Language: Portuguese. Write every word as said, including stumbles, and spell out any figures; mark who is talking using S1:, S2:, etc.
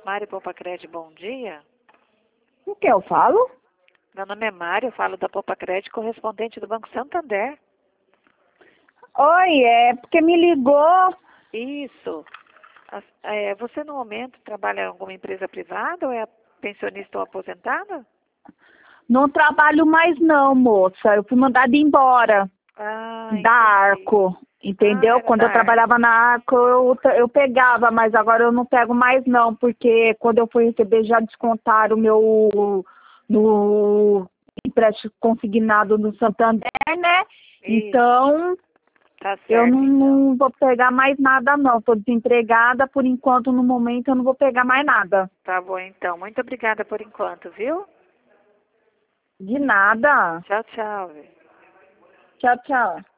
S1: Mário Poupacred, bom dia.
S2: O que eu falo?
S1: Meu nome é Mário, eu falo da Poupacred, correspondente do Banco Santander.
S2: Oi, é porque me ligou.
S1: Isso. As- é, você, no momento, trabalha em alguma empresa privada ou é pensionista ou aposentada?
S2: Não trabalho mais não, moça. Eu fui mandada embora
S1: Ah,
S2: da
S1: entendi.
S2: Arco,
S1: Ah,
S2: entendeu?
S1: era
S2: Quando
S1: da
S2: eu trabalhava
S1: Arco.
S2: na Arco, eu, tra- eu pegava, mas agora eu não pego mais não, porque quando eu fui receber já descontaram o meu no empréstimo consignado no Santander, né?
S1: Isso.
S2: Então,
S1: Tá
S2: eu não,
S1: certo, então.
S2: não vou pegar mais nada não. Estou desempregada, por enquanto, no momento, eu não vou pegar mais nada.
S1: Tá bom, então. Muito obrigada por enquanto, viu?
S2: De nada.
S1: Tchau, tchau.
S2: Tchau, tchau.